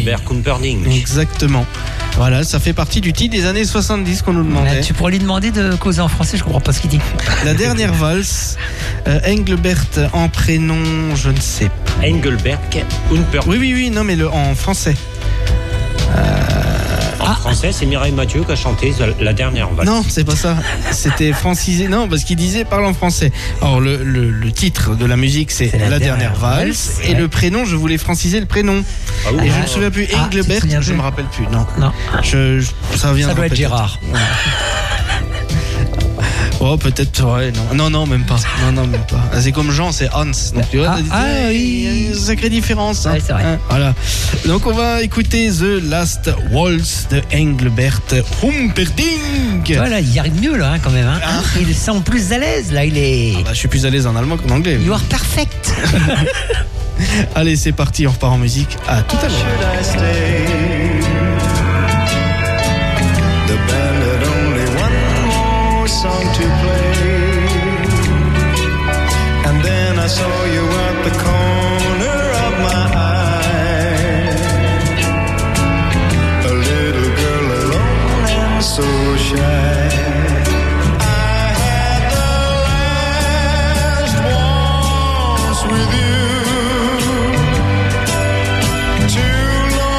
Engelbert Humperdinck. Exactement. Voilà, ça fait partie du titre des années 70 qu'on nous demandait. Tu pourrais lui demander de causer en français, je comprends pas ce qu'il dit. La dernière valse, Engelbert en prénom, je ne sais pas. Engelbert Humperdinck. Oui, non, mais en français. En français, c'est Mireille Mathieu qui a chanté la dernière valse. Non, c'est pas ça. C'était francisé. Non, parce qu'il disait parle en français. Alors, le titre de la musique, c'est la dernière valse. Et le prénom, je voulais franciser le prénom. Ah oui, et je ne me souviens plus. Engelbert, je ne me rappelle plus. Non. Ça doit être Gérard. Oh, peut-être, ouais, non, même pas. Non, même pas. C'est comme Jean, c'est Hans. Donc, tu vois, il y a une sacrée différence. Ouais, c'est vrai. Voilà. Donc, on va écouter The Last Waltz de Engelbert Humperdinck. Voilà, il y arrive mieux, là, quand même. Il semble plus à l'aise, là, il est... je suis plus à l'aise en allemand qu'en anglais. You are perfect. Allez, c'est parti, on repart en musique. À tout à l'heure. Song to play, and then I saw you at the corner of my eye, a little girl alone and so shy. I had the last waltz with you, too long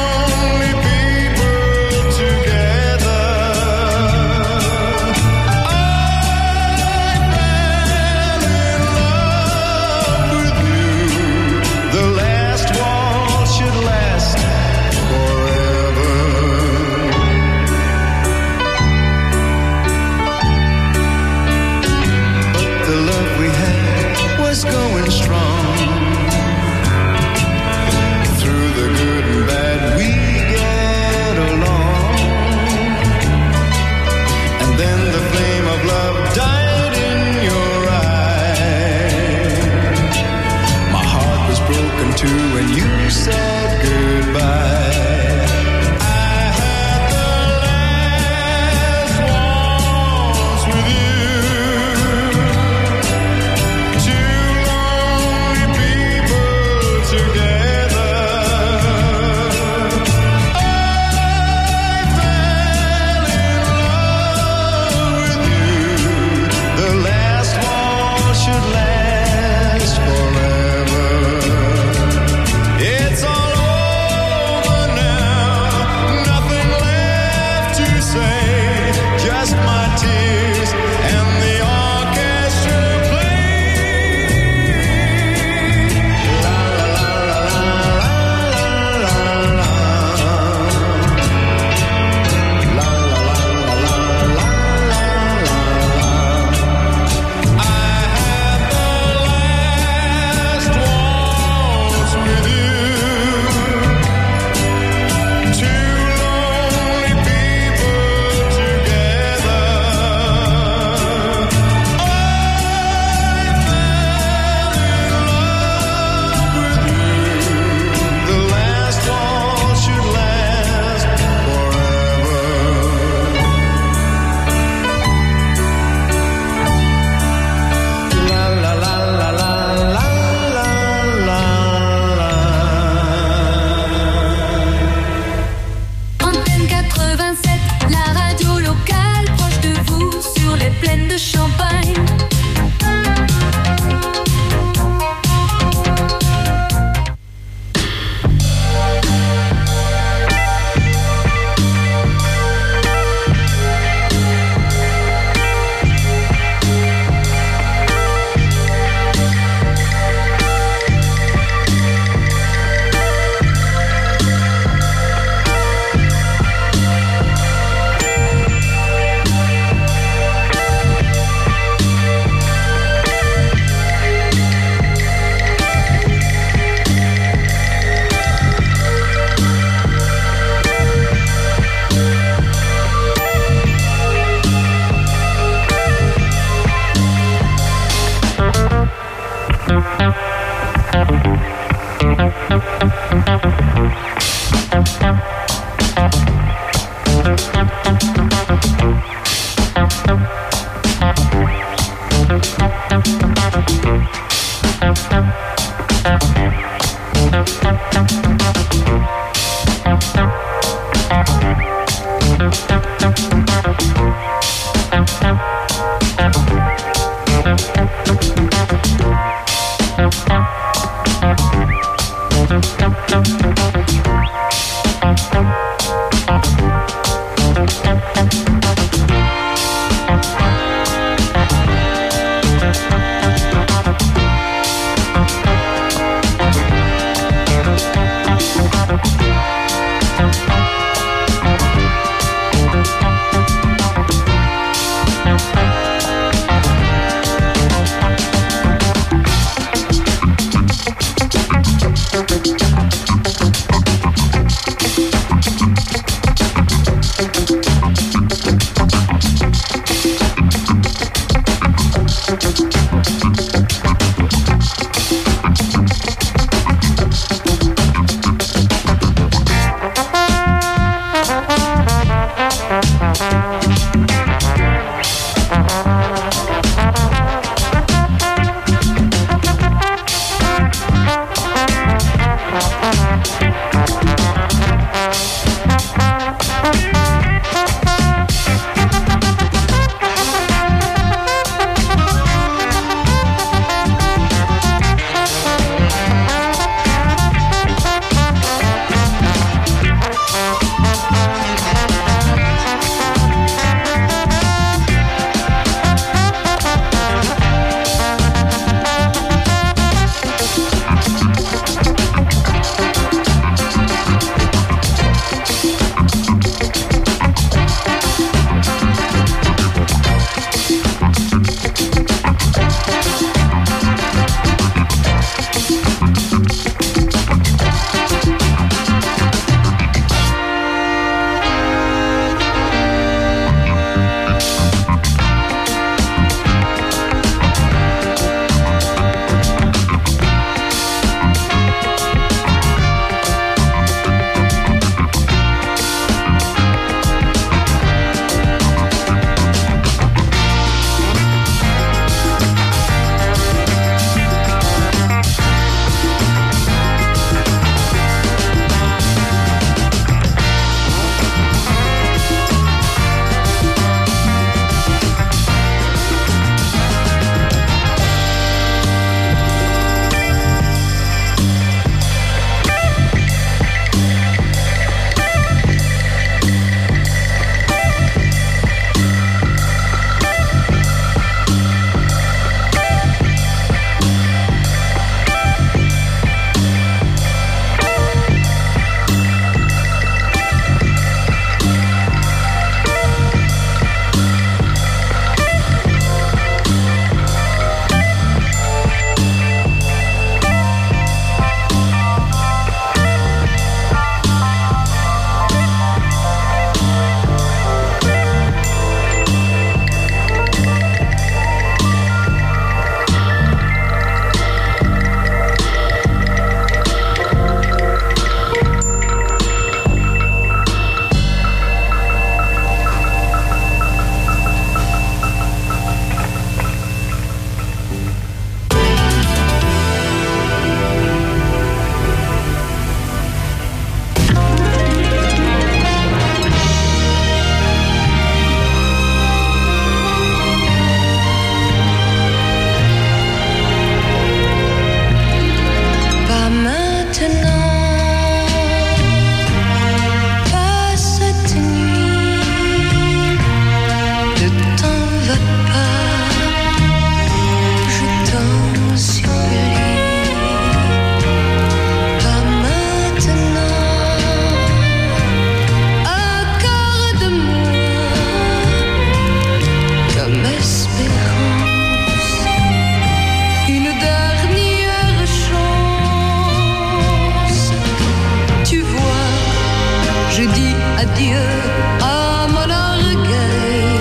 je dis adieu à mon orgueil.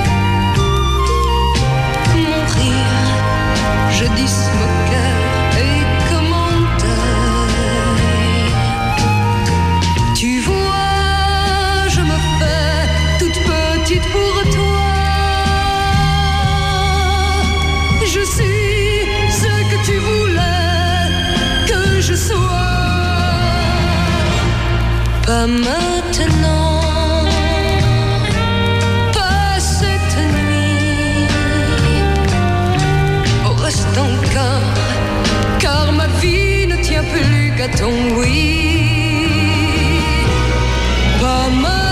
Mon rire, je dis moqueur et commentaire. Tu vois, je me fais toute petite pour toi. Je suis ce que tu voulais que je sois. Pas maintenant, pas cette nuit. Oh, reste encore, car ma vie ne tient plus qu'à ton oui. Pas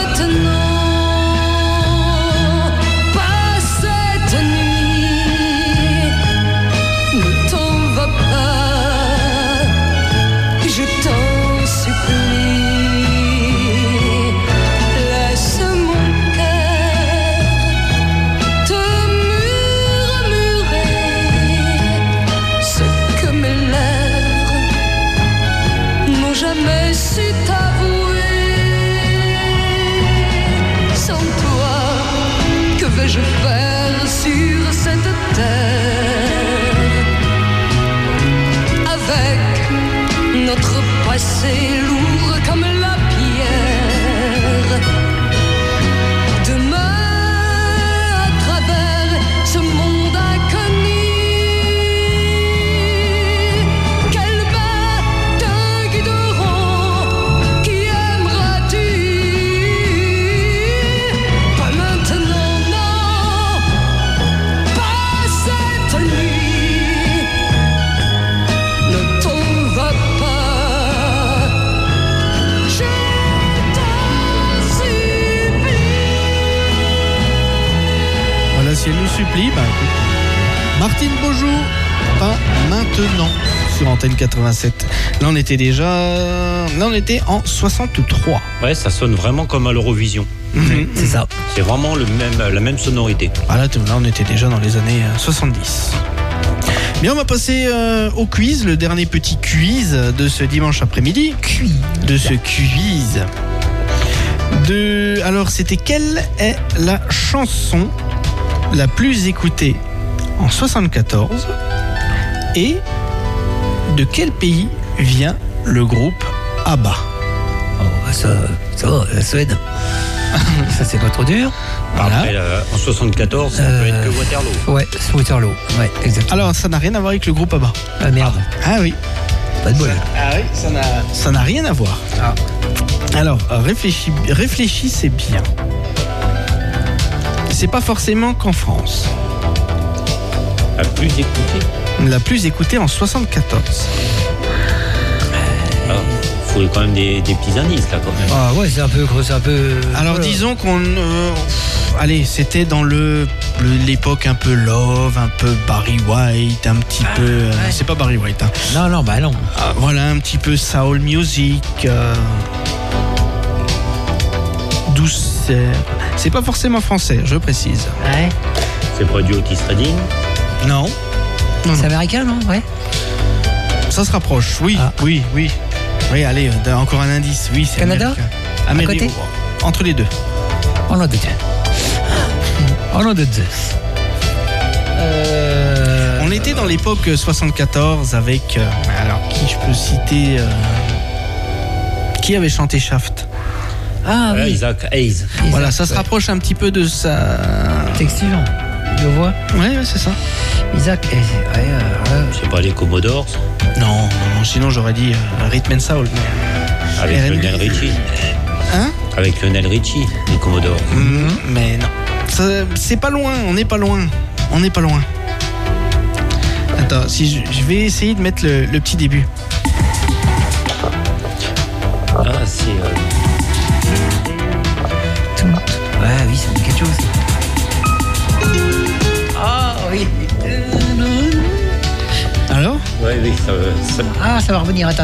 maintenant, pas cette nuit. Ne t'en va pas, je t'en supplie. Laisse mon cœur te murmurer ce que mes lèvres n'ont jamais su t'avouer. Sans toi, que vais-je faire sur cette terre? Avec notre passé lourd comme la pierre. Demain, à travers ce monde inconnu, quels matins guideront? Qui aimeras-tu? Pas maintenant, non, pas cette nuit. Ne t'en va pas, je t'en supplie. Voilà, si elle nous supplie, bah écoute. Martine Beaujou, pas maintenant, sur Antenne 87. Là, on était en 63. Ouais, ça sonne vraiment comme à l'Eurovision. C'est ça. C'est vraiment la même sonorité. Voilà, là, on était déjà dans les années 70. Bien, on va passer au quiz, le dernier petit quiz de ce dimanche après-midi. De ce quiz. Alors, c'était quelle est la chanson la plus écoutée en 74 et de quel pays vient le groupe ABBA? Oh, ça va, la Suède. Ça, c'est pas trop dur. Voilà. Après, en 74, ça peut être que Waterloo. Ouais, Waterloo. Ouais, exactement. Alors, ça n'a rien à voir avec le groupe ABBA. Ah merde, Ah oui. pas de bol. Ah oui, ça n'a rien à voir. Ah. Alors, réfléchissez bien. C'est pas forcément qu'en France. La plus écoutée. La plus écoutée en 74. Il faut quand même des petits indices là quand même. Ah ouais, c'est un peu. Alors, voilà. disons qu'on... allez, c'était dans l'époque un peu Love, un peu Barry White, un petit peu... c'est pas Barry White, hein. Non, bah non. Voilà, un petit peu soul music, douceur. C'est pas forcément français, je précise. Ouais. C'est pas du Otis Redding. Non. C'est américain, non? Ouais. Ça se rapproche, oui, Ah. oui. Oui, allez, encore un indice. Oui, c'est Canada? américain. À côté? Entre les deux. Oh non, de Dieu. Oh non, de Dieu. On était dans l'époque 74 avec... alors, qui je peux citer qui avait chanté Shaft? Ah oui. Isaac Hayes. Voilà, ça se rapproche un petit peu de sa... Texture. Je le vois. Ouais, c'est ça. Isaac. C'est pas les Commodores. Non, sinon j'aurais dit Rhythm and Soul. Mais... Avec R&B. Lionel Richie. Hein? Avec Lionel Richie, les Commodores. Mais non. C'est pas loin, on n'est pas loin. Attends, si je vais essayer de mettre le petit début. Ah, c'est... Ouais, oui, ça me dit quelque chose. Ah oui. Alors? Ouais, oui, ça... Ah, ça va revenir. Attends.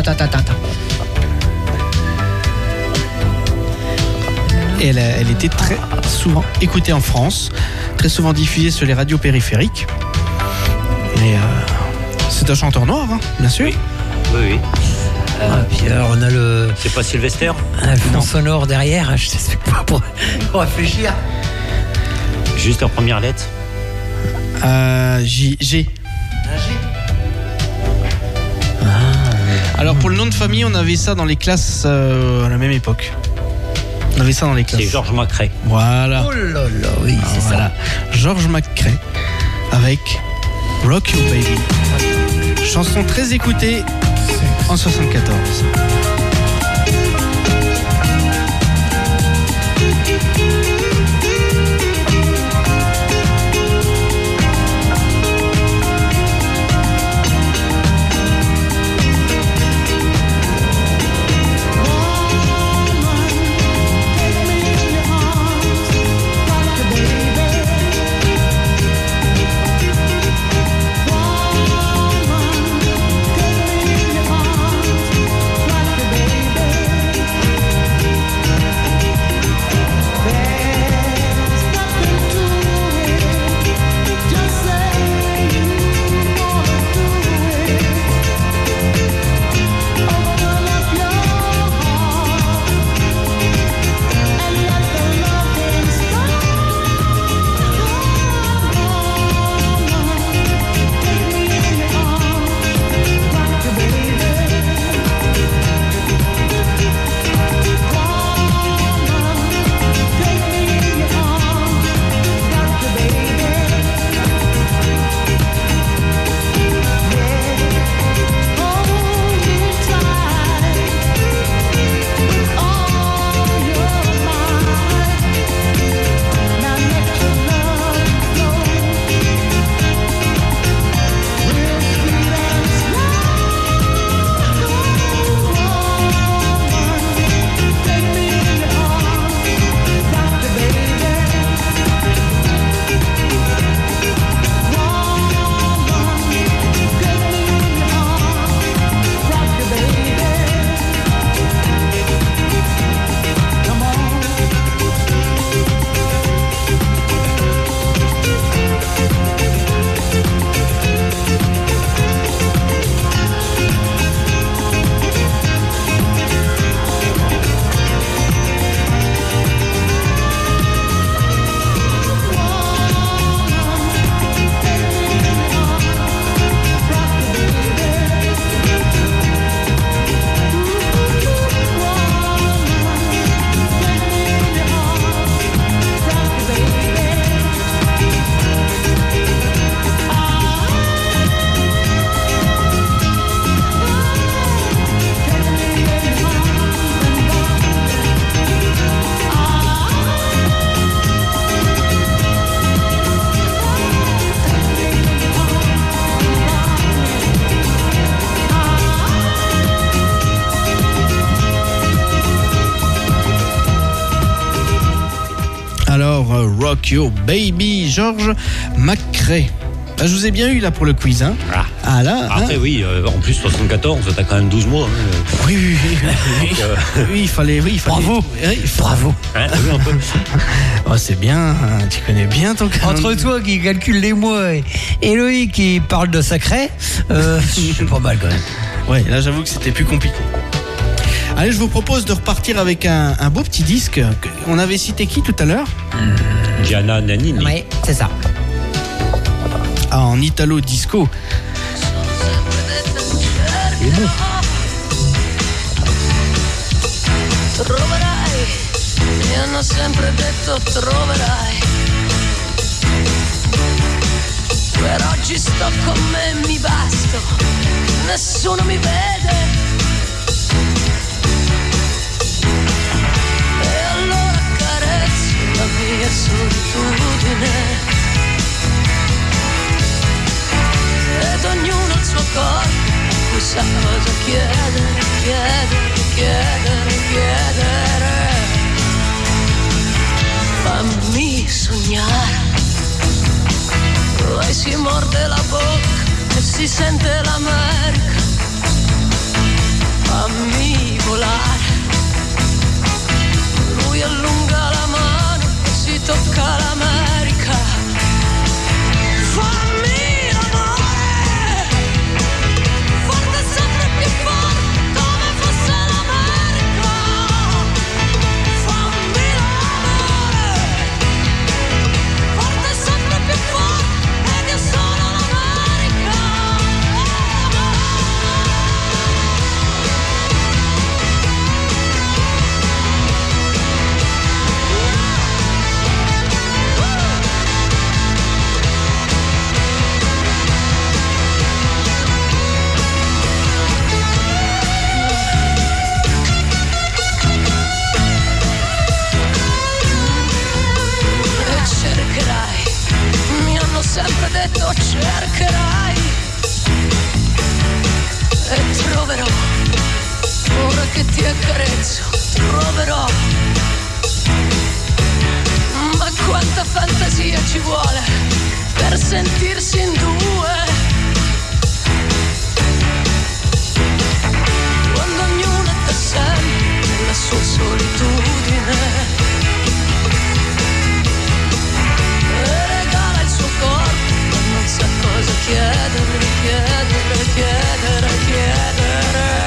Et elle était très souvent écoutée en France, très souvent diffusée sur les radios périphériques. Et c'est un chanteur noir, hein, bien sûr. Oui. Puis alors, on a le C'est pas Sylvester? fond sonore derrière. Je sais pas pour réfléchir. Juste la première lettre. G. Alors pour le nom de famille, on avait ça dans les classes à la même époque. On avait ça dans les classes. C'est Georges Macrae. Voilà. Oh là là, oui, c'est Voilà. George McCrae avec Rock You Baby. Chanson très écoutée en 74. Rock Your Baby, George McCrae. Je vous ai bien eu là pour le quiz. Hein. Là. Après, oui, en plus 74, t'as quand même 12 mois. Hein. Oui. Oui, il fallait. Bravo. Bravo. Hein, oui, un peu. Oh, c'est bien, hein, tu connais bien ton calendrier. Entre toi qui calcule les mois et Loïc qui parle de sacré, c'est pas mal quand même. Ouais, là j'avoue que c'était plus compliqué. Allez, je vous propose de repartir avec un beau petit disque. On avait cité qui tout à l'heure? Gianna Nannini. Oui, c'est ça. En Italo Disco. Il est bon. Troverai, mi hanno sempre detto troverai. Per oggi sto con me, mi basto, nessuno mi vede. E allora carezzo la mia solitudine. Ed ognuno il suo corpo, cui sa cosa chiedere, chiedere. Fammi sognare. Poi si morde la bocca e si sente l'America. Fammi volare. Lui allunga la mano e si tocca l'America. Fammi l'amore, forte sempre più forte, come detto cercherai e troverò, ora che ti accarezzo, troverò. Ma quanta fantasia ci vuole per sentirsi in due, quando ognuno è da sé nella sua solitudine e regala il suo corpo, ma non sa cosa chiedere, chiedere, chiedere, chiedere.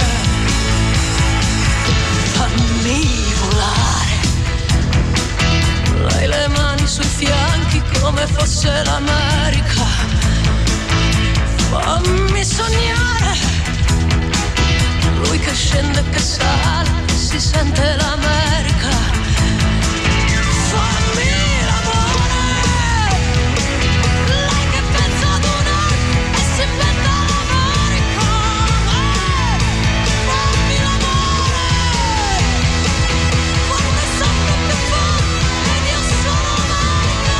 Fammi volare, hai le mani sui fianchi come fosse l'America. Fammi sognare, lui che scende e che sale, si sente l'America. Fammi l'amore, lei che pensa ad un'arte e si inventa l'America. Fammi l'amore, quando è sempre più forte ed io sono America.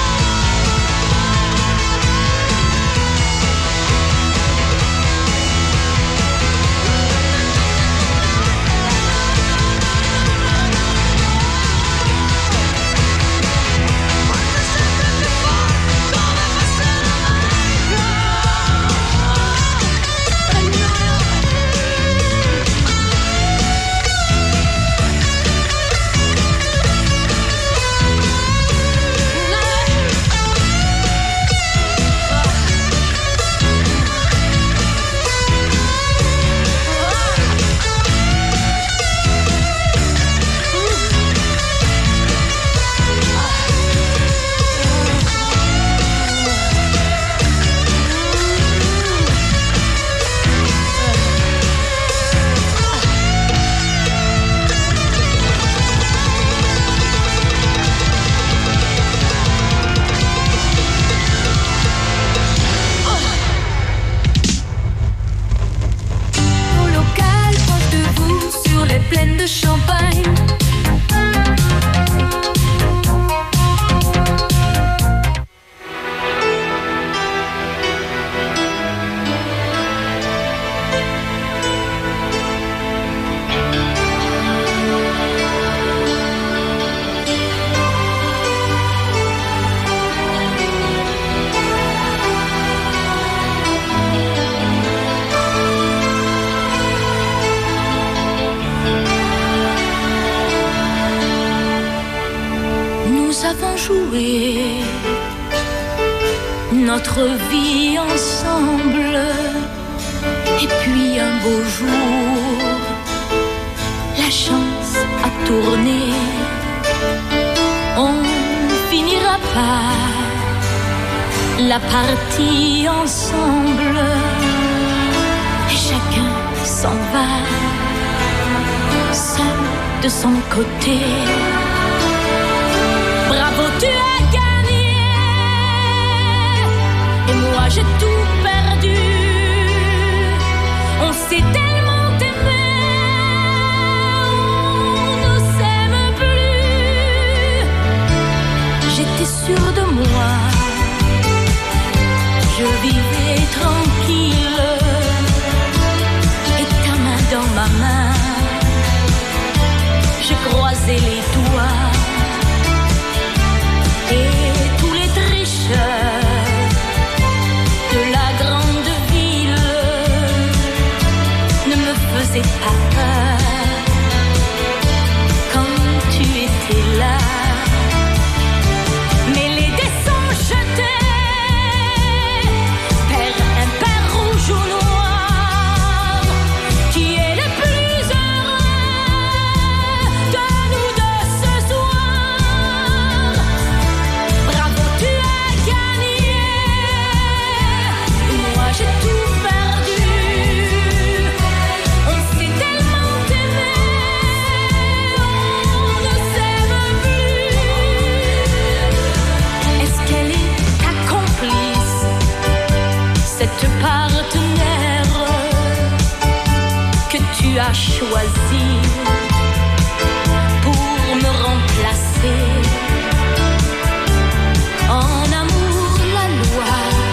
Notre vie ensemble, et puis un beau jour, la chance a tourné, on finira par la partie ensemble, et chacun s'en va, seul de son côté. Bravo, tu as gagné, et moi j'ai tout perdu. On s'est tellement aimé, on ne s'aime plus. J'étais sûre de moi, je vivais tranquille, et ta main dans ma main, j'ai croisé les doigts. Et tous les tricheurs de la grande ville ne me faisaient pas peur quand tu étais là. Mais les dés sont jetés, père impair, rouge ou noir, qui est le plus heureux de nous deux ce soir. Bravo, tu as gagné, moi j'ai tout perdu. On s'est tellement aimé, on ne s'aime plus. Est-ce qu'elle est ta complice, cette partenaire que tu as choisi pour me remplacer? En amour, la loi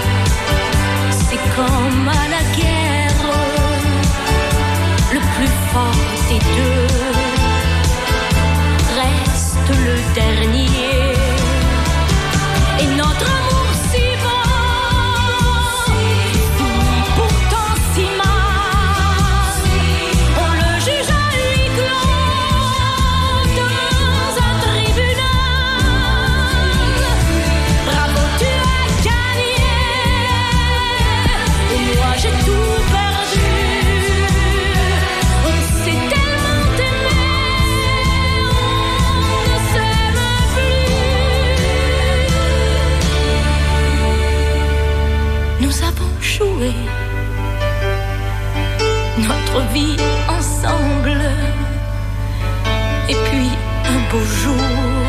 toujours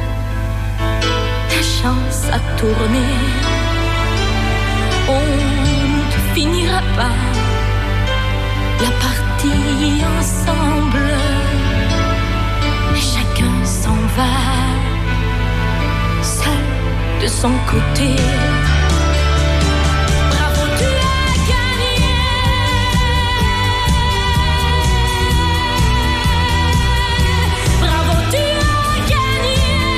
ta chance à tourner. On ne finira pas la partie ensemble. Et chacun s'en va, seul de son côté. Bravo, tu as gagné. Bravo, tu as gagné.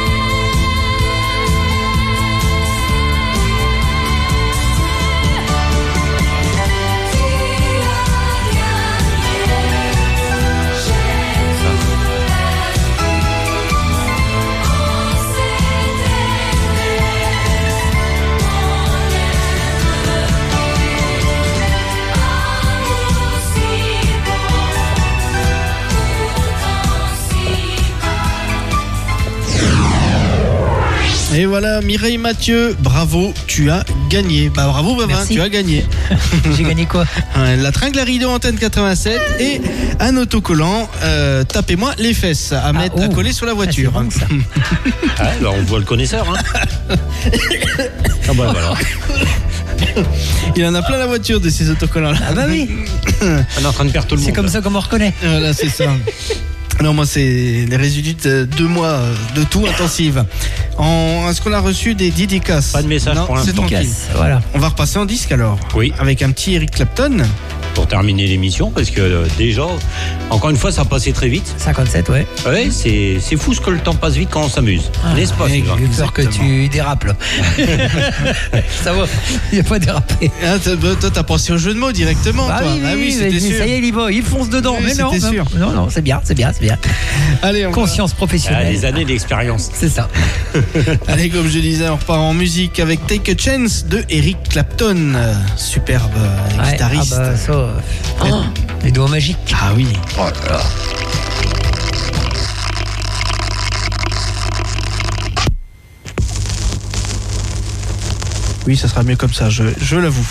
Et voilà, Mireille Mathieu, bravo, tu as gagné. Bah bravo Bavin, Merci. tu as gagné. J'ai gagné quoi? La tringle à rideau Antenne 87 et un autocollant, tapez-moi les fesses à mettre à coller sur la voiture. Ah, c'est bon, ça. Ah, bah, on voit le connaisseur. Hein. Ah bah voilà. Il en a plein la voiture de ces autocollants là. Ah bah oui, On est en train de perdre tout le monde. c'est comme ça qu'on me reconnaît. Voilà, c'est ça. Non, moi, c'est les résidus de 2 mois de tout intensive. Est-ce qu'on a reçu des dédicaces? Pas de message Non, pour c'est l'instant. tranquille. Voilà. On va repasser en disque alors. Oui. Avec un petit Eric Clapton. Pour terminer l'émission, parce que déjà, encore une fois, ça a passé très vite. 57, ouais. Ouais, c'est fou ce que le temps passe vite quand on s'amuse. N'est-ce pas, J'ai Sylvain? peur que tu dérapes là. Ça va, il n'y a pas dérapé. Ah, toi, t'as pensé au jeu de mots directement, Ah toi. oui, Ah oui, c'était mais sûr. ça y est, il y va, il fonce dedans. Oui, mais non, c'était sûr. non, c'est bien, c'est bien. Allez, on va- Conscience Ah, professionnelle. des années d'expérience. C'est ça. Allez, comme je disais, on repart en musique avec Take a Chance de Eric Clapton. Superbe Ouais, guitariste. ah bah, ça, les doigts magiques. Ah oui. Oh là là. Oui, ça sera mieux comme ça, je l'avoue.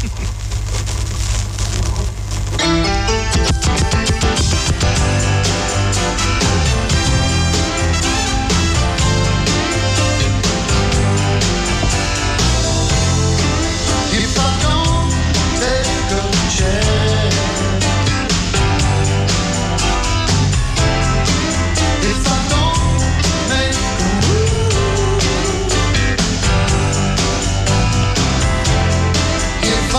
If I don't take a chance, if I don't make a move, if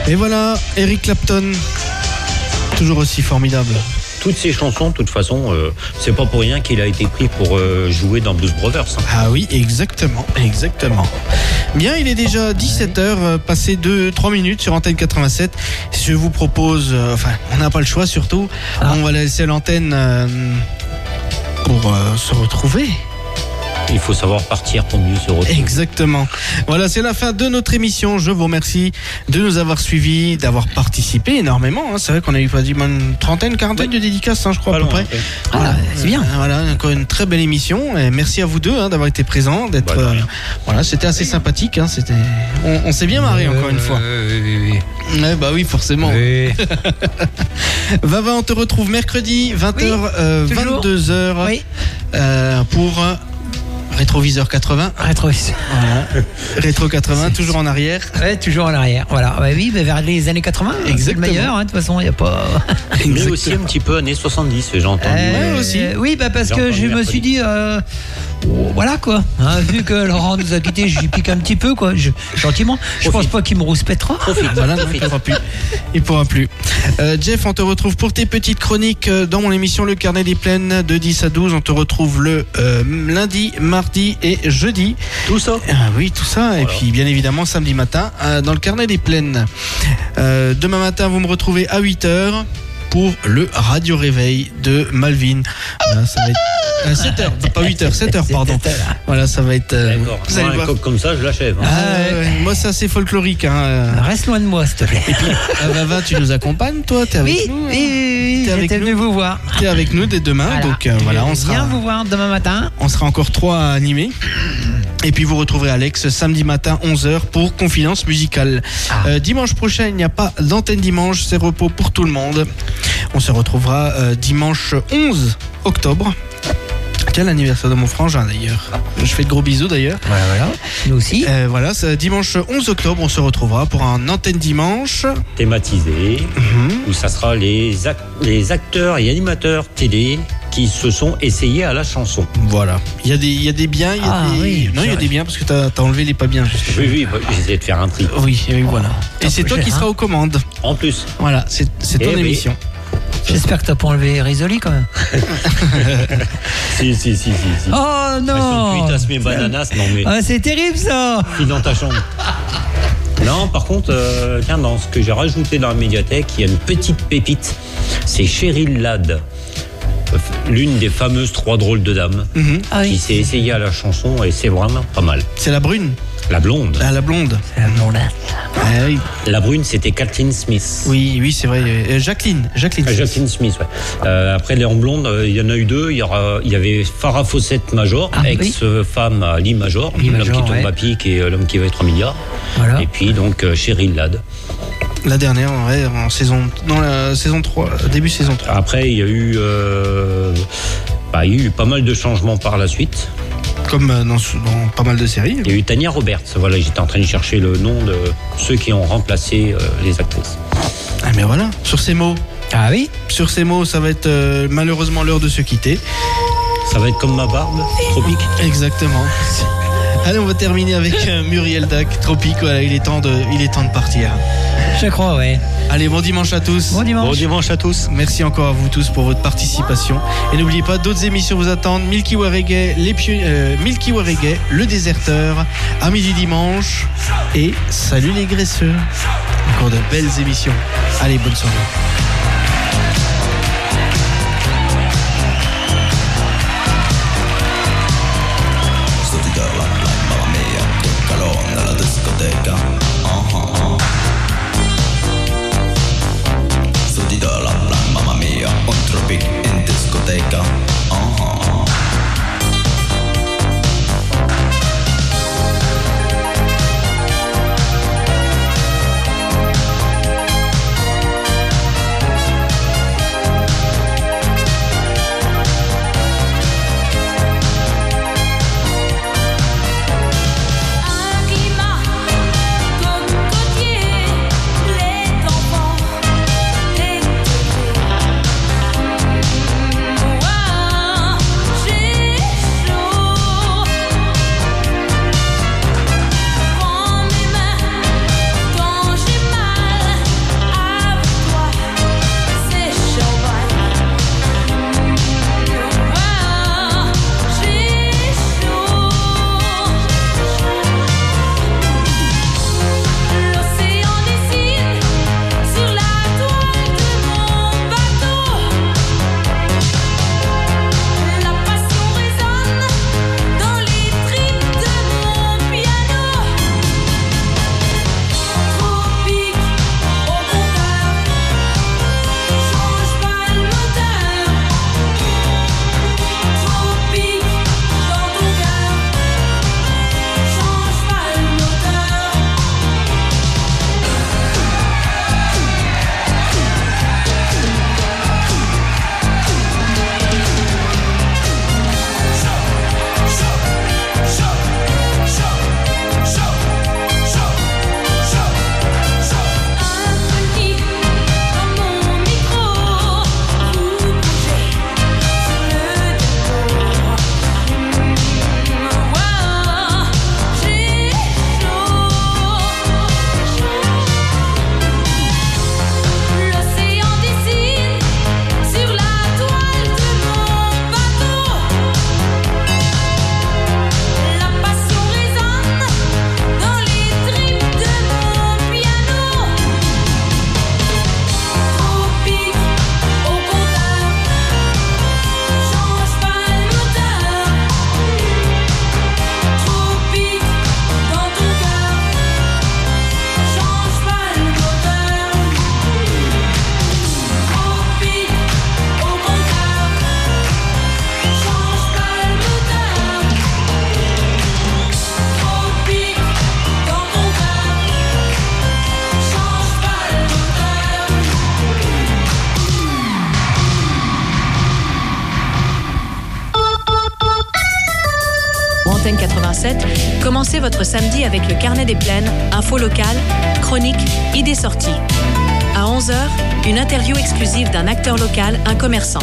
Et voilà, Eric Clapton, toujours aussi formidable. Toutes ces chansons, de toute façon, c'est pas pour rien qu'il a été pris pour jouer dans Blues Brothers. Hein. Ah oui, exactement. Bien, il est déjà 17h, passé 2-3 minutes sur Antenne 87. Je vous propose, on n'a pas le choix surtout, on va laisser l'antenne pour se retrouver. Il faut savoir partir pour mieux se retrouver. Exactement. Voilà, c'est la fin de notre émission. Je vous remercie de nous avoir suivis, d'avoir participé énormément. Hein. C'est vrai qu'on a eu quasiment une trentaine, quarantaine de dédicaces, je crois, à peu près. Ah, c'est bien. Voilà, encore une très belle émission. Et merci à vous deux d'avoir été présents, d'être. Voilà, c'était assez sympathique. Hein. On s'est bien marré encore une fois. Oui. Ouais, bah oui, forcément. Oui. Vava, on te retrouve mercredi 20h, Oui, 22h Oui. pour Rétroviseur 80. Rétroviseur. Voilà. Rétro 80, toujours en arrière. Ouais, toujours en arrière. Voilà. Ouais, oui, mais vers les années 80, c'est le Exactement. meilleur. De toute façon, il n'y a pas. Mais aussi un petit peu années 70, j'ai entendu. Ouais, aussi. Oui, parce J'ai que entendu je me mercredi. suis dit, voilà quoi. Hein, vu que Laurent nous a quittés, j'y pique un petit peu quoi. Gentiment. Je pense pas qu'il me rouspètera. Voilà, non, il pourra plus. Jeff, on te retrouve pour tes petites chroniques dans mon émission Le Carnet des Plaines de 10 à 12. On te retrouve le lundi, mardi et jeudi. Tout ça. Oui, tout ça. Et puis, bien évidemment, samedi matin, dans le Carnet des Plaines. Demain matin, vous me retrouvez à 8h pour le Radio Réveil de Malvin. Voilà, ça va être 7h, pas 8h, 7h, pardon. Voilà, ça va être. D'accord. Vous allez Un voir. coq comme ça, je l'achève. Hein. Moi, c'est assez folklorique. Hein. Reste loin de moi, s'il te plaît. Vava, tu nous accompagnes, toi? T'es avec Oui, nous? oui, T'es avec j'étais venu nous vous voir. T'es avec nous dès demain, Voilà. donc voilà, on Viens sera, vous voir demain matin. on sera encore 3 à animer. Et puis vous retrouverez Alex samedi matin 11h pour Confidence musicale. Dimanche prochain, il n'y a pas d'antenne dimanche, c'est repos pour tout le monde. On se retrouvera dimanche 11 octobre. Quel anniversaire de mon frangin d'ailleurs. Je fais de gros bisous d'ailleurs. Voilà. Nous aussi. Voilà, c'est dimanche 11 octobre, on se retrouvera pour un antenne dimanche. Thématisé, où ça sera les acteurs et animateurs télé qui se sont essayés à la chanson. Voilà. Il y a des biens, il y a Ah, des... oui, non, il y a des biens parce que t'as enlevé les pas bien. Justement. Oui, j'ai essayé de faire un tri. Oui, voilà. Et c'est toi qui seras aux commandes. En plus, Voilà, c'est ton Eh oui. émission. J'espère que t'as pas enlevé Risoli quand même. si. Oh Elles sont non. cuites à mes bananas, non mais Ah, c'est terrible ça. file dans ta chambre. Non, par contre, tiens, dans ce que j'ai rajouté dans la médiathèque, il y a une petite pépite. C'est Cheryl Ladd, l'une des fameuses 3 drôles de dames, Ah qui oui. s'est essayée à la chanson et c'est vraiment pas mal. C'est la brune. La blonde. Ah, la blonde. Oui, La brune, c'était Kathleen Smith. oui, c'est vrai. Jacqueline. Jacqueline Smith, ouais. Après les en blonde, il y en a eu 2. Il y avait Farrah Fawcett Major, Ah, oui. ex-femme à Lee Major, Lee l'homme Major, qui tombe ouais. à pic et l'homme qui va être 3 milliards. Voilà. Et puis donc Cheryl Ladd. La dernière, ouais, dans la saison 3, début saison 3. Après, il y a eu pas mal de changements par la suite. Comme dans pas mal de séries. Il y a eu Tania Roberts. Voilà, j'étais en train de chercher le nom de ceux qui ont remplacé les actrices. Ah, mais voilà, sur ces mots. Ah oui. Sur ces mots, ça va être malheureusement l'heure de se quitter. Ça va être comme ma barbe, tropique. Exactement. Allez, on va terminer avec Muriel Dac, Tropique. Voilà, il est temps de partir. Je crois, ouais. Allez, bon dimanche à tous. Bon dimanche. Bon dimanche à tous. Merci encore à vous tous pour votre participation. Et n'oubliez pas, d'autres émissions vous attendent. Milky Way Reggae, Milky Way Reggae, Le Déserteur, Amis du Dimanche et Salut les graisseux. Encore de belles émissions. Allez, bonne soirée. Mamma mia, un tropic in discoteca. 7, commencez votre samedi avec le carnet des plaines, infos locales, chroniques, idées sorties. À 11h, une interview exclusive d'un acteur local, un commerçant.